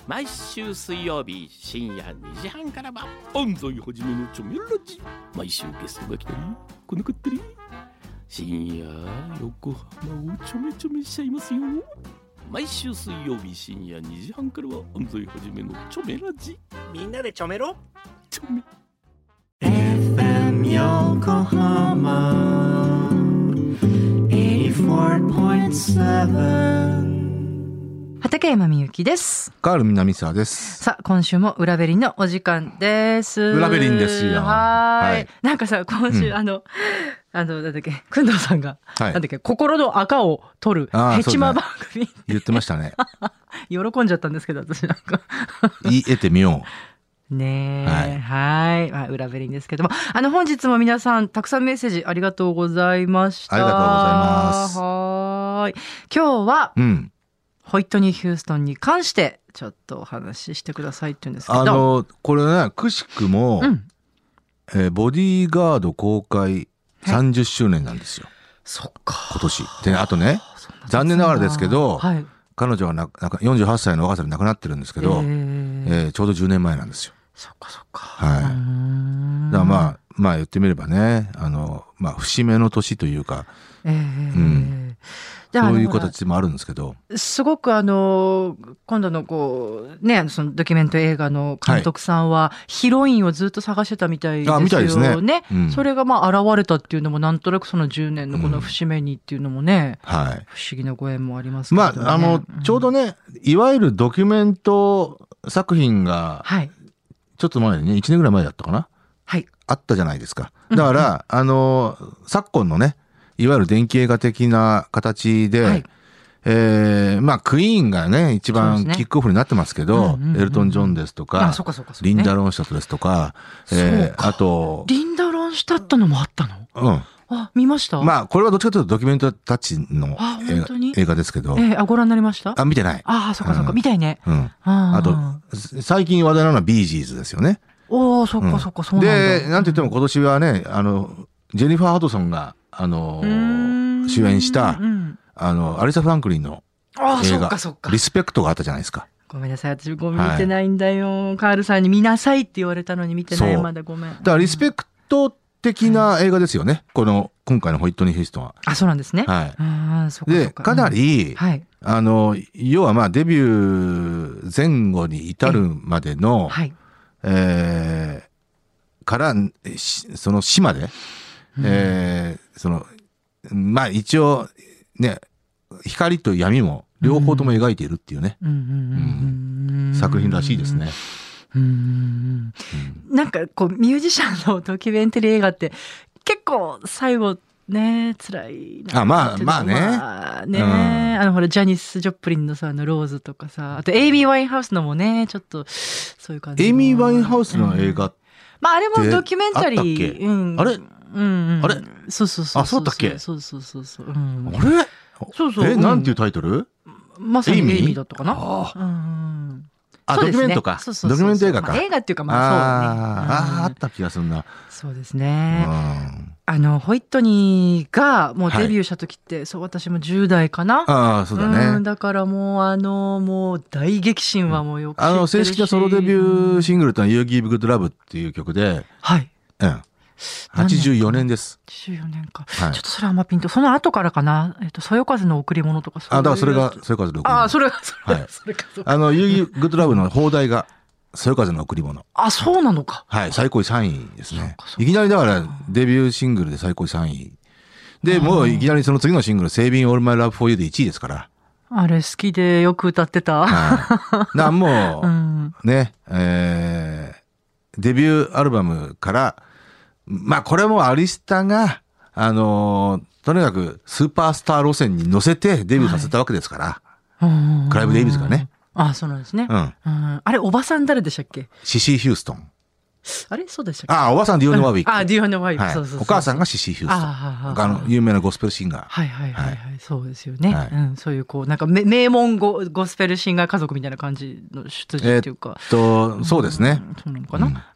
毎週水曜日深夜2時半からは安西はじめのチョメラジ。毎週ゲストが来たり来なかったり、深夜横浜をちょめちょめしちゃいますよ。毎週水曜日深夜2時半からは安西はじめのチョメラジ。 みんなでちょめろ。 チョメ FM 横浜 84.7。 畠山みゆきです。 カール南沢です。 さあ今週も裏ベリンのお時間です。 裏ベリンですよ。 はい。なんかさ今週、なんだっけくんどうさんが、なんだっけ心の赤を取るヘチマ番組、 言ってましたね。 喜んじゃったんですけど私なんか言い得てみよう。 ねえ、はい、はい、裏ベリンですけども、本日も皆さんたくさんメッセージありがとうございました。 ありがとうございます。 はい。今日は、ホイットニー・ヒューストンに関してちょっとお話ししてくださいって言うんですけど、 これね、くしくも、ボディーガード公開30周年なんですよ。 そっか。 今年で、あとね、残念ながらですけど、彼女は48歳の若さで亡くなってるんですけど、ちょうど10年前なんですよ。 そっかそっか。 はい。だからまあ言ってみればね、節目の年というか、そういう形もあるんですけど、 すごく今度のこうね、そのドキュメント映画の監督さんはヒロインをずっと探してたみたいですよね。 みたいですね。 それが現れたっていうのもなんとなくその10年のこの節目にっていうのもね、不思議なご縁もありますけどね。 ちょうどね、いわゆるドキュメント作品がちょっと前にね、1年ぐらい前だったかな、あったじゃないですか。だから昨今のね、いわゆる電気映画的な形で、クイーンがね、一番キックオフになってますけど、エルトン・ジョンですとか、リンダ・ロンシュタットですとか、あと、 リンダ・ロンシュタットのもあったの？見ました？ これはどっちかというとドキュメントたちの映画ですけど。 ご覧になりました？ 見てない。 そっかそっか、見たいね。 あと、最近話題なのはビージーズですよね。 そっかそっか、そうなんだ。 で、なんて言っても今年はね、ジェニファー・ハドソンが、主演した、アリサ・フランクリンの映画、リスペクトがあったじゃないですか。 ごめんなさい、私見てないんだよ。カールさんに見なさいって言われたのに見てない、まだごめん。 だからリスペクト的な映画ですよね。今回のホイットニー・ヒューストンは。 そうなんですね。 で、かなり、要はデビュー前後に至るまでの、からその死まで、一応ね、光と闇も両方とも描いているっていうね、作品らしいですね。 なんかこうミュージシャンのドキュメンタリー映画って結構最後ね、辛いな。 まあね。 ほらジャニス・ジョプリンのさ、ローズとかさ、あとエイミー・ワインハウスのもね、ちょっとそういう感じ。 エイミー・ワインハウスの映画あれもドキュメンタリー。 あれそうそう。 そうだっけ？ そう。あれ？そう。 なんていうタイトル？ まさにエイミーだったかな。 ドキュメントか。ドキュメント映画か。 映画っていうかそうだね。 あった気がするな。 そうですね。ホイットニーがもうデビューした時って、私も10代かな。 そうだね。 だからもうもう大激震はもうよく知ってるし。 正式なソロデビューシングルというのは You Give Good Love っていう曲で、84年です。 84年か。ちょっとそれはあんまピンと。その後からかな。そよ風の贈り物とかだからそれがそよ風の贈り物。 それか。 You Give Good Love の放題がそよ風の贈り物。 そうなのか。 最高位3位ですね。いきなりだからデビューシングルで最高位3位。で、もういきなりその次のシングル、Saving All My Love For You で1位ですから。 あれ好きでよく歌ってた。 もう、ね、デビューアルバムから、これもアリスタが、とにかくスーパースター路線に乗せてデビューさせたわけですから。クライブ・デイビスがね。 そうなんですね。あれ、おばさん誰でしたっけ？ シシー・ヒューストン。 あれそうでしたっけ？ おばさんディオン・ワーウィック。 ディオン・ワーウィック。そう。 お母さんがシシー・ヒューストン。有名なゴスペルシンガー。そうですよね。そういうなんか名門ゴスペルシンガー家族みたいな感じの出自っていうか。 そうですね。 そうなのかな。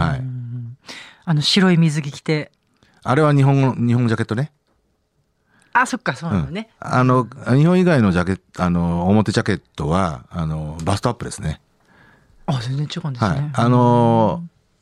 白い水着着て。 あれは日本ジャケットね。 そっか、そうなのね。 日本以外のジャケット、表ジャケットは、バストアップですね。 あ、全然違うんですね。 はい。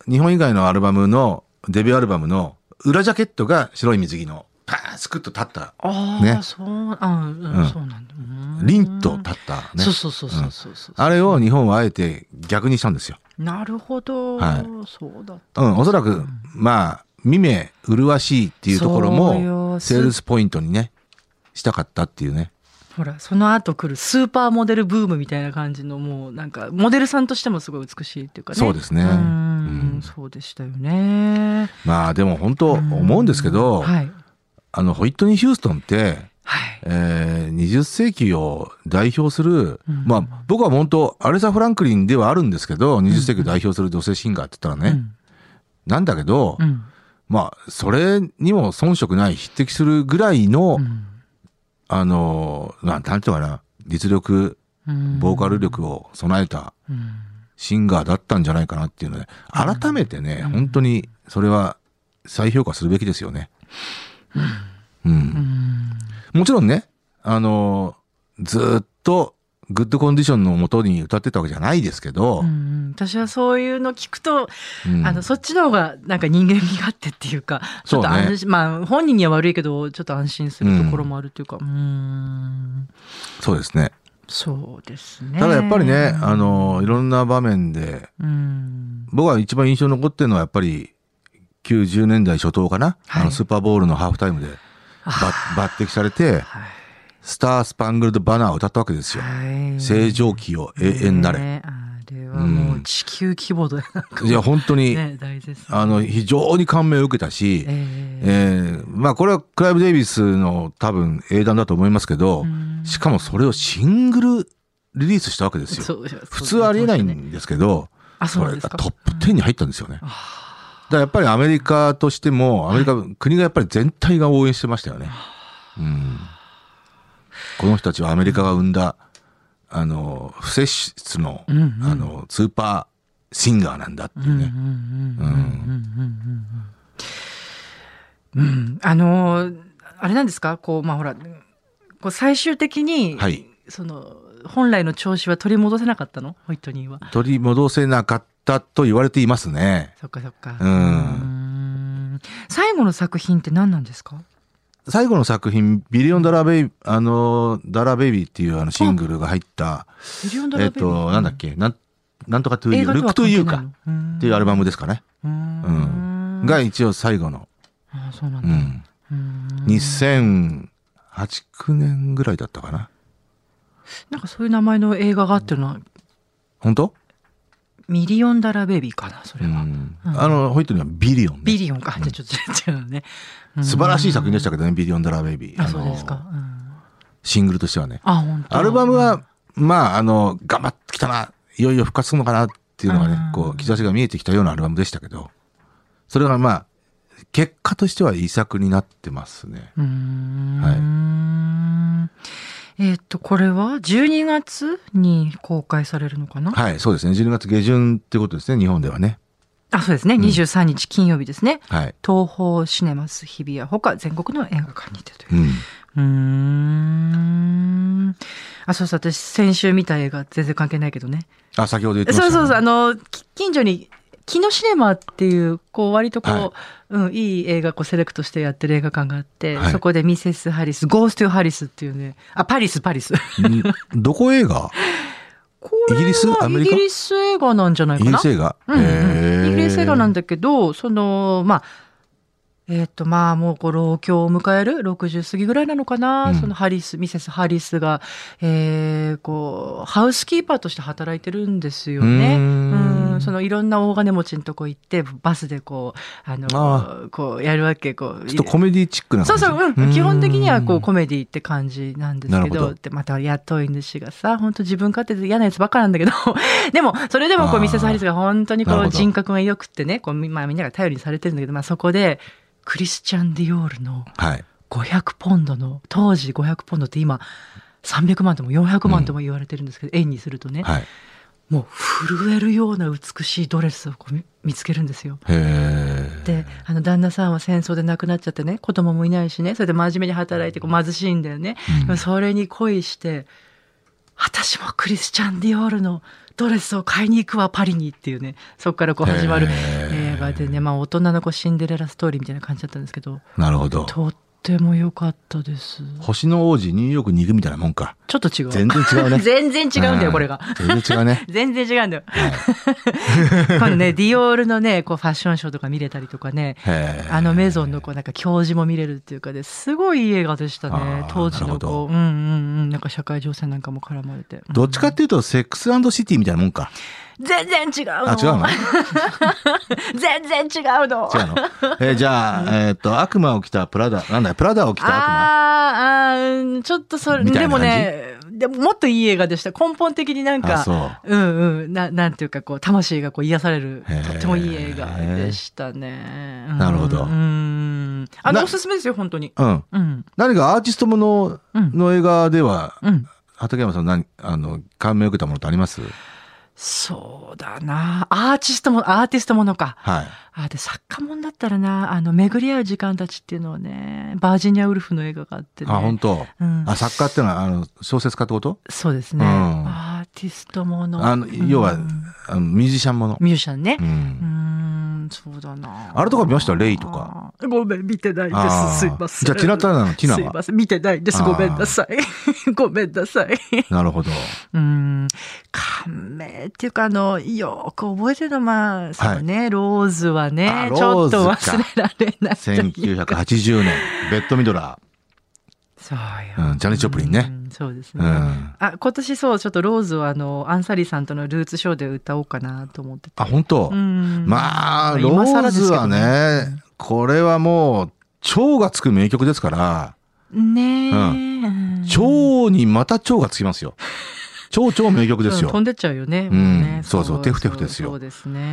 日本以外のアルバムの、デビューアルバムの裏ジャケットが白い水着の、パーンスクッと立った。 ああ、 ね。 そうなんだ。 凛と立ったね。 そう。 あれを日本はあえて逆にしたんですよ。 なるほど。 はい。 そうだった。 おそらく、まあ、見目麗しいっていうところも、セールスポイントにね、したかったっていうね。 ほら、その後来るスーパーモデルブームみたいな感じの、もうなんか、モデルさんとしてもすごい美しいっていうかね。 そうですね。 そうでしたよね。 まあでも本当思うんですけど、はい、ホイットニー・ヒューストンって、はい20世紀を代表する、まあ僕は本当アレサ・フランクリンではあるんですけど、20世紀を代表する女性シンガーって言ったらね、なんだけど、まあそれにも遜色ない匹敵するぐらいの、なんていうかな、実力、ボーカル力を備えたシンガーだったんじゃないかなっていうので、改めてね、本当にそれは再評価するべきですよね。もちろんね、ずっとグッドコンディションのもとに歌ってたわけじゃないですけど、 私はそういうの聞くと、そっちの方がなんか人間味があってっていうか、ちょっと安心、まあ本人には悪いけどちょっと安心するところもあるというか、 そうですね。 そうですね。 ただやっぱりね、いろんな場面で、僕は一番印象に残ってるのはやっぱり90年代初頭かな、スーパーボウルのハーフタイムで抜擢されて、スタースパングルドバナーを歌ったわけですよ。星条旗を永遠なれ。 あれはもう地球規模で、 いや本当に、非常に感銘を受けたし、まあこれはクライブ・デイビスの多分英断だと思いますけど、しかもそれをシングルリリースしたわけですよ。普通ありえないんですけど、それがトップ10に入ったんですよね。だからやっぱりアメリカとしても、アメリカ、国がやっぱり全体が応援してましたよね。この人たちはアメリカが生んだ、不摂出の、スーパーシンガーなんだっていうね。 あれなんですか、こう、まあほら、こう最終的に、その、本来の調子は取り戻せなかったの？ホイットニーは。 取り戻せなかったと言われていますね。 そっか。最後の作品って何なんですか？ 最後の作品、ビリオンダラーベイビー、ダラーベイビーっていうシングルが入った、なんだっけ、なんとかトゥーユー、ルックトゥーユーかっていうアルバムですかね。が一応最後の。 そうなんだ。 2008、9年ぐらいだったかな。 なんかそういう名前の映画があってるのは。 本当？ ミリオンダラーベイビーかな、それは。 ホイットニーはビリオンね。 ビリオンか。じゃあちょっと違うね。 素晴らしい作品でしたけどね、ビリオンダラーベイビー。 そうですか。 シングルとしてはね。 本当。 アルバムは、まあ、頑張ってきたな、いよいよ復活するのかなっていうのがね、こう、兆しが見えてきたようなアルバムでしたけど、それがまあ、結果としては遺作になってますね。 これは12月に公開されるのかな？ はい、そうですね。12月下旬ってことですね、日本ではね。 そうですね。23日金曜日ですね。東宝シネマス日比谷ほか全国の映画館にてという。そうそう、私先週見た映画全然関係ないけどね。 先ほど言ってましたね。 そう、近所にキノシネマっていう、こう割とこう、いい映画セレクトしてやってる映画館があって、そこでミセス・ハリス、ゴースト・ハリスっていうね、パリス。 どこ映画？イギリス？アメリカ？ イギリス映画なんじゃないかな。 イギリス映画？ イギリス映画なんだけど、まあもう老境を迎える60過ぎぐらいなのかな、そのミセス・ハリスが、こう、ハウスキーパーとして働いてるんですよね。そのいろんな大金持ちのとこ行って、バスでこうやるわけ、こう。 ちょっとコメディチックな感じ。 そう、基本的にはこうコメディって感じなんですけど、で、また雇い主がさ、本当自分勝手で嫌なやつばっかなんだけど、でも、それでもこうミセス・ハリスが本当にこう人格が良くってね、こう、まあみんなが頼りにされてるんだけど、まあそこで、クリスチャン・ディオールの500ポンドの、当時500ポンドって今300万とも400万とも言われてるんですけど、円にするとね、もう震えるような美しいドレスをこう見つけるんですよ。で、旦那さんは戦争で亡くなっちゃってね、子供もいないしね、それで真面目に働いてこう貧しいんだよね。それに恋して、 私もクリスチャン・ディオールのドレスを買いに行くわパリにっていうね、そこからこう始まる映画でね、まあ大人のこうシンデレラストーリーみたいな感じだったんですけど、 なるほど。 とっても良かったです。 星の王子ニューヨークに行くみたいなもんか。 ちょっと違う。 全然違うね。 全然違うんだよ、これが。 全然違うね。 全然違うんだよ。今度ね、ディオールのね、こうファッションショーとか見れたりとかね、メゾンのこうなんか教授も見れるっていうかで、すごいいい映画でしたね。当時のこう、なんか社会情勢なんかも絡まれて。 どっちかっていうと、セックス&シティみたいなもんか。 全然違うの。 あ、違うの全然違うの。 違うの。じゃあ、悪魔を着たプラダ、なんだよ、プラダを着た悪魔。 ちょっとそれ、でもね、でももっといい映画でした。根本的になんか、なんていうかこう、魂がこう癒される、とってもいい映画でしたね。 なるほど。 おすすめですよ、本当に。 何かアーティストものの映画では、畠山さん感銘を受けたものってあります？ そうだな。アーティストものか。 はい。 で、作家もんだったらな、巡り合う時間たちっていうのをね、バージニア・ウルフの映画があってね。 あ、本当。作家っていうのは、小説家ってこと？ そうですね。アーティストもの。 要は、ミュージシャンもの。 ミュージシャンね。そうだな。 あれとか見ました？レイとか。 ごめん、見てないです。すいません。 じゃあ、ティナターナのティナは？ すいません、見てないです。ごめんなさい。ごめんなさい。 なるほど。 感銘っていうか、よく覚えてるのまあ、そうね、ローズはね、ちょっと忘れられない。 1980年、ベッドミドラー。 そうよ。 ジャニー・チョプリンね。 そうですね。今年そう、ちょっとローズはアンサリーさんとのルーツショーで歌おうかなと思ってて。 あ、本当。まあ、ローズはね、これはもう、超がつく名曲ですから。 ねえ。超にまた超がつきますよ。超名曲ですよ。 飛んでっちゃうよね。 そうそう、テフテフですよ。 そうですね。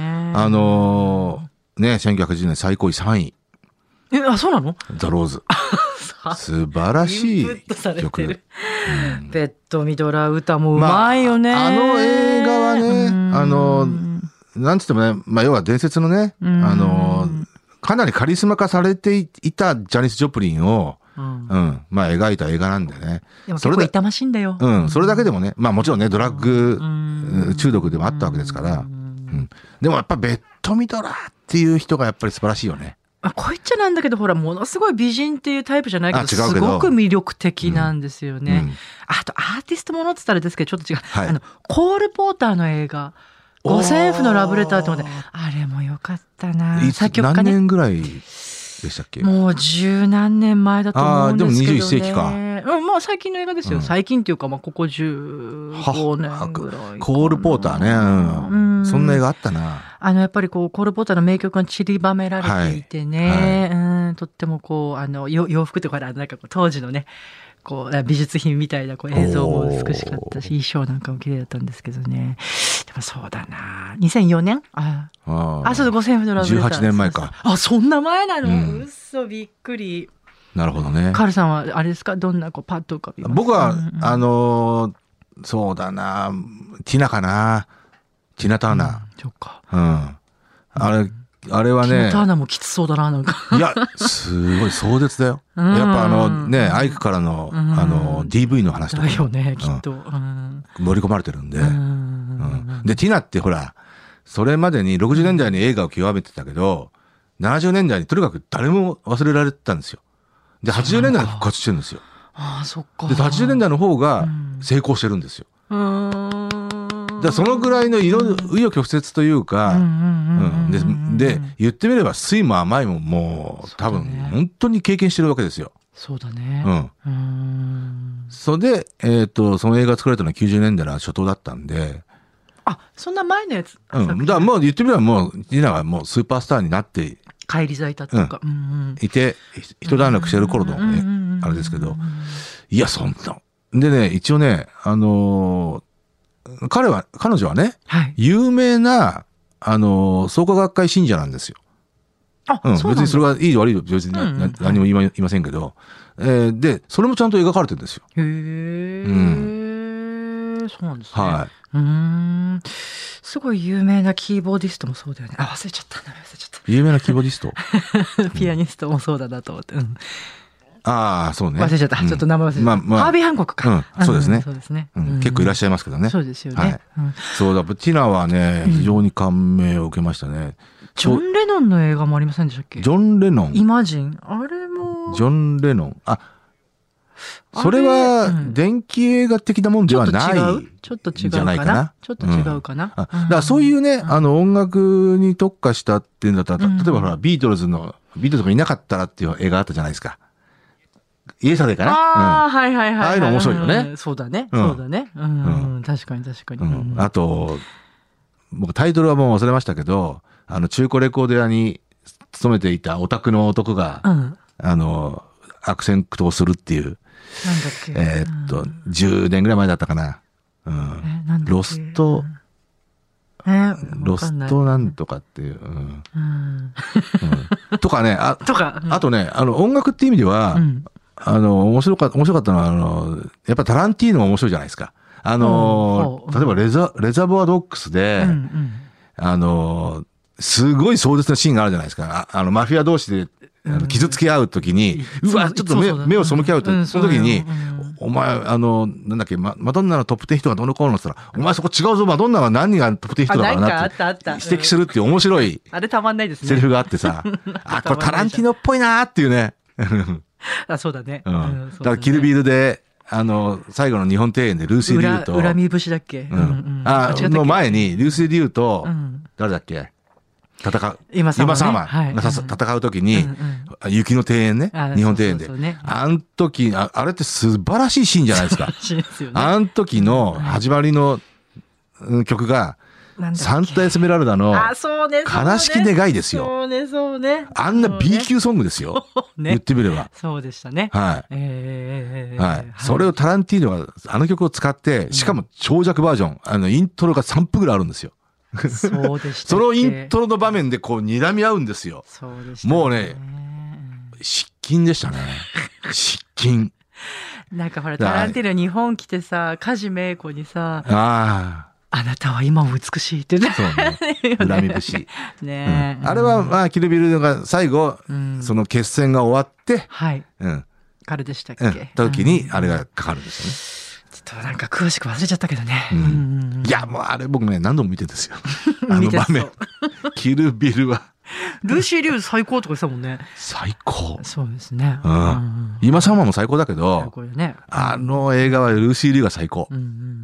1980年最高位3位。 そうなの？ ザ・ローズ。素晴らしい曲。 ベッドミドラー歌もうまいよね。 映画はね、なんつってもね、要は伝説のね、かなりカリスマ化されていたジャニス・ジョプリンを、描いた映画なんでね。 でも結構痛ましいんだよ。 それだけでもね、もちろんね、ドラッグ中毒でもあったわけですから。でもやっぱベッドミドラーっていう人がやっぱり素晴らしいよね。 こいっちゃなんだけど、ほら、ものすごい美人っていうタイプじゃないけど、すごく魅力的なんですよね。あと、アーティストものって言ったらですけど、ちょっと違う。コール・ポーターの映画、五線譜のラブレターって思って、あれもよかったな。 作曲家ね。何年ぐらいでしたっけ？ もう十何年前だと思うんですけどね。 でも21世紀か。 まあ最近の映画ですよ。最近っていうか、ここ15年ぐらい。 コール・ポーターね。そんな映画あったな。 やっぱりこう、コール・ポーターの名曲が散りばめられていてね。とってもこう、洋服とか、なんかこう、当時のね、こう、美術品みたいなこう映像も美しかったし、衣装なんかも綺麗だったんですけどね。でもそうだな。2004年？そうだ、5000円ドラブレター。 18年前か。 そんな前なの？嘘、びっくり。 なるほどね。 カールさんはあれですか？どんなこうパッと浮かびます？ 僕は、そうだな。ティナかな。ティナ・ターナー。 そうか。 あれはね。 ティナ・ターナーもきつそうだな、なんか。 いや、すごい壮絶だよ。やっぱアイクからの、DV の話とか。 だよね、きっと。 盛り込まれてるんで。で、ティナってほら、それまでに60年代に映画を極めてたけど、70年代にとにかく誰も忘れられてたんですよ。で、80年代に復活してるんですよ。 そっか。 で、80年代の方が成功してるんですよ。そのぐらいの紆余曲折というか、で、言ってみれば、酸いも甘いももう、多分、本当に経験してるわけですよ。 そうだね。 それで、その映画作られたのは90年代の初頭だったんで。 そんな前のやつ？ だからもう言ってみればもう、ティナがもうスーパースターになって、 返り咲いたっていうか。 いて、一段落してる頃のね、あれですけど。いや、そんな。でね、一応ね、彼女はね、有名な、創価学会信者なんですよ。別にそれがいい悪い別に何も言いませんけど、で、それもちゃんと描かれてるんですよ。 そうなんですね。すごい有名なキーボーディストもそうだよね。忘れちゃった。 有名なキーボーディストピアニストもそうだなと思って。 ああ、そうね。 忘れちゃった。ちょっと名前忘れちゃった。ハービー・ハンコックか。 そうですね。 そうですね。 結構いらっしゃいますけどね。 そうですよね。 はい。そうだ、ティナはね、非常に感銘を受けましたね。 ジョン・レノンの映画もありませんでしたっけ？ ジョン・レノン。 イマジン。あれも。 ジョン・レノン。それは電気映画的なもんではない。 ちょっと違うかな。ちょっと違うかな。 だからそういうね、音楽に特化したっていうんだったら、例えばほら、ビートルズがいなかったらっていう映画あったじゃないですか。イエスタデイかな。 ああ、はいはいはい。 ああいうの面白いよね。 そうだね。そうだね。確かに確かに。 あと、僕タイトルはもう忘れましたけど、中古レコード屋に勤めていたオタクの男が、悪戦苦闘するっていう、10年ぐらい前だったかな。ロストなんとかっていう。とかね、あとね、音楽っていう意味では、面白かったのは、やっぱタランティーノも面白いじゃないですか。例えばレザボアドッグスで、すごい壮絶なシーンがあるじゃないですか。マフィア同士で、傷つけ合うときに、うわ、ちょっと目を背け合うと、その時に、お前、なんだっけ、マドンナのトップ10人がどのこうのって言ったら、お前そこ違うぞ、マドンナは何がトップ10人だからなって指摘するっていう面白い、 あれたまんないですね。 セリフがあってさ、これタランティーノっぽいなーっていうね。 そうだね。 だからキルビルで、最後の日本庭園でルーシー・リュウと、 恨み節だっけ？ の前に、ルーシー・リュウと、誰だっけ？今サーマンが戦うときに、雪の庭園ね、日本庭園で。あの時、あれって素晴らしいシーンじゃないですか。あの時の始まりの曲が、サンタエスメラルダの悲しき願いですよ。 そうね。 あんな B 級ソングですよ。言ってみれば。 そうでしたね。 はい。それをタランティーノがあの曲を使って、しかも長尺バージョン、イントロが3分ぐらいあるんですよ。 そうでした。 そのイントロの場面でこう睨み合うんですよ。 そうでした。 もうね、失禁でしたね。失禁。 なんかほら、タランティーノ日本来てさ、梶芽子にさ、あなたは今も美しいってね。 そうね。恨み節。 ねあれはまあ、キルビルが最後、その決戦が終わって、 はい。彼でしたっけ？ 時にあれがかかるんですよね。 ちょっとなんか詳しく忘れちゃったけどね。 いや、もうあれ僕ね、何度も見てるんですよ。あの場面。キルビルは。 ルーシー・リュウ最高とか言ってたもんね。 最高。 そうですね。 今サマも最高だけど、あの映画はルーシー・リュウが最高。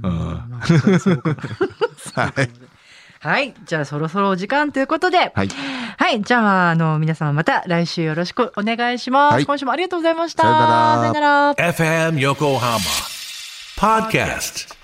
はい。 じゃあそろそろお時間ということで。はい。じゃあ、皆様また来週よろしくお願いします。今週もありがとうございました。 さよなら。 FM Yokohama Podcast